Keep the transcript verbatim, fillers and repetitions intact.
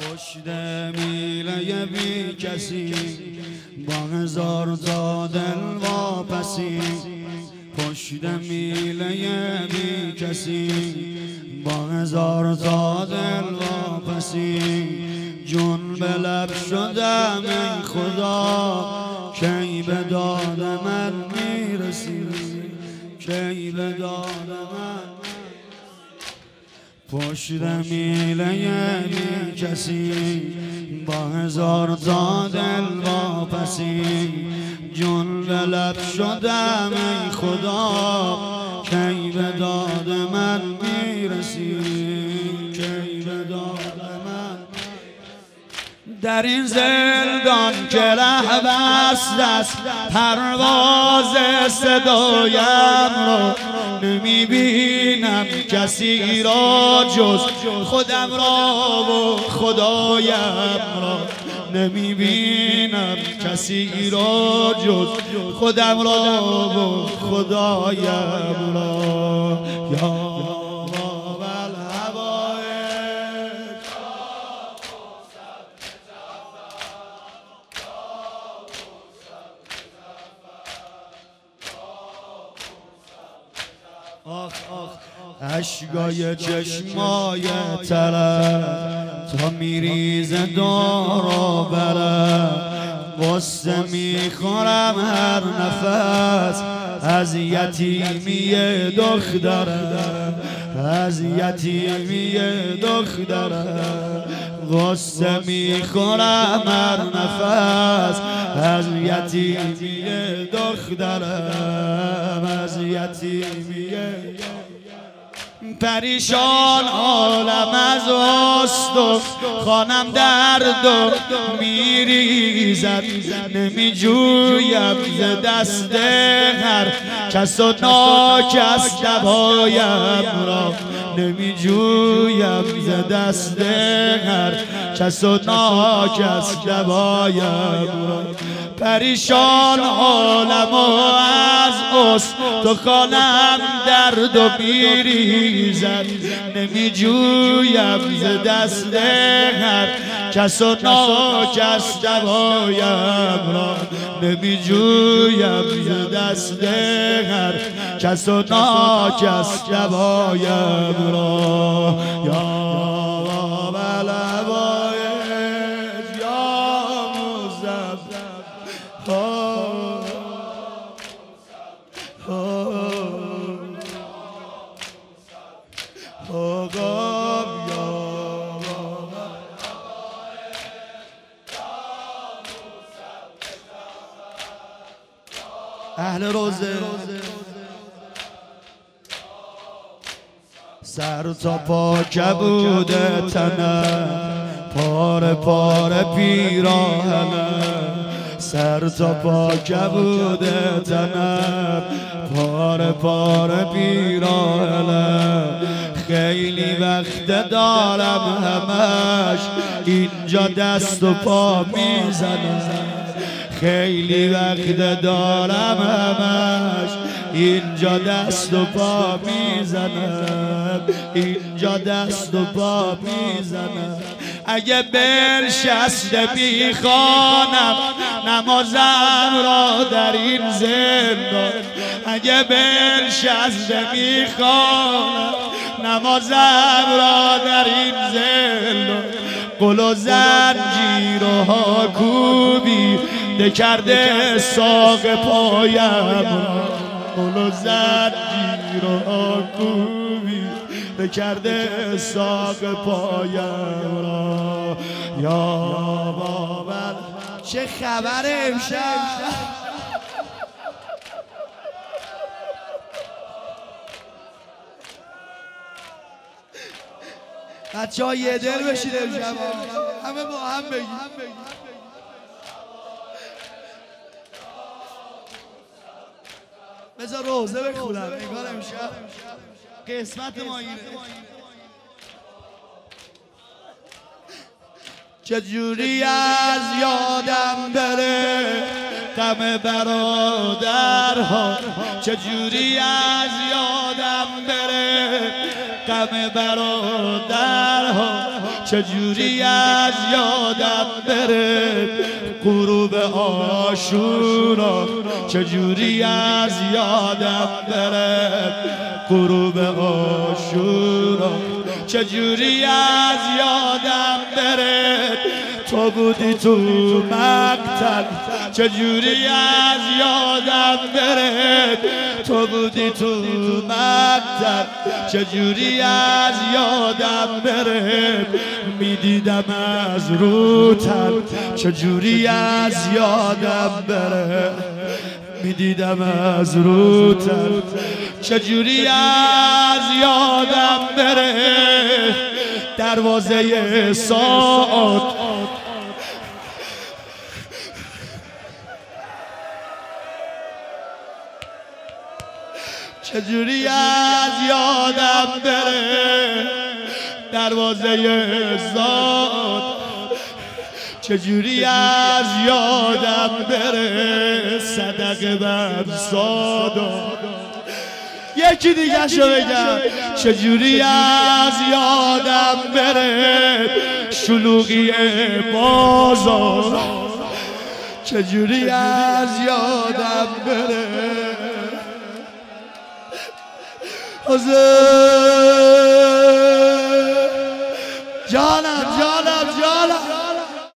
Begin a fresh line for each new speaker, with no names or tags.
پشت میله بی کسی با هزار تا دل واپسی، پشت میله بی کسی با هزار تا دل واپسی، جون به لب شدم ای خدا کی به داد من میرسی، کی به داد من پشت میله بی کسی با هزار تا دل واپسی، جون به لب شدم ای خدا کی به داد من میرسی، کی به داد من در این زندان که ره بست است پرواز صدایم را، نمیبینم کسی را جز خودم را و خدایم را، نمیبینم کسی را جز خودم را و خدایم را. یا آخ آخ اشکای چشمای طرف تا میریزه دارا برم، غصه میخورم هر نفس از یتیمی دخترم، از یتیمی دخترم، غصه میخورم هر نفس از یتیمی دخترم، از یتیمی پریشان عالم از است و خانم درد و میریزد، نمی جویم ز دست هر کس و ناکس دوایم را، نمی جویم ز دست هر کس و ناکس دوایم را، پریشان عالم از است تو خانم درد و میریزد، نمی جویم ز دست هر کس و ناکس دوایم را، نمی جویم ز دست هر کس و ناکس دوایم را. یا اهل روزه سر تا پا کبوده تنم، پاره پاره پیراهنم، سر تا پا کبوده تنم، پاره پاره پیراهنم، خیلی وقت دارم همش اینجا دست و پا میزنم، خیلی وقت دارم همش اینجا دست و پا میزنم، اینجا دست و پا میزنم، اگه برشسته میخوانم نمازم را در این زندان، اگه برشسته میخوانم نمازم را در این زندان، قل و زنجیر و هاکوبی ده کرده ساق پایم را، قل و زنجیر و هاکوبی ده کرده ساق پایم را. یا بابا چه خبر امشب؟ بچه ها یه دل بشید امشب، همه با هم بگید. بذار روزه بخونم نگار امشب قسمت ما اینه. چجوری از یادم بره غم برادرها، چجوری از یادم بره غم برادرها، چجوری از یادم بره غروب عاشورا چجوری از یادم بره غروب عاشورا چجوری از یادم بره تو بودی تو مقتل چجوری از یادم بره تو بودی تو مقتل چجوری از یادم بره میدیدم از روتل چجوری از یادم بره میدیدم از روتل چجوری از یادم بره دروازه ساعت چجوری از یادم بره دروازه زاد چجوری از یادم بره صدقه بر سادا یکی دیگه شو بگم چجوری از یادم بره شلوغی بازار چجوری از یادم بره جانم جانم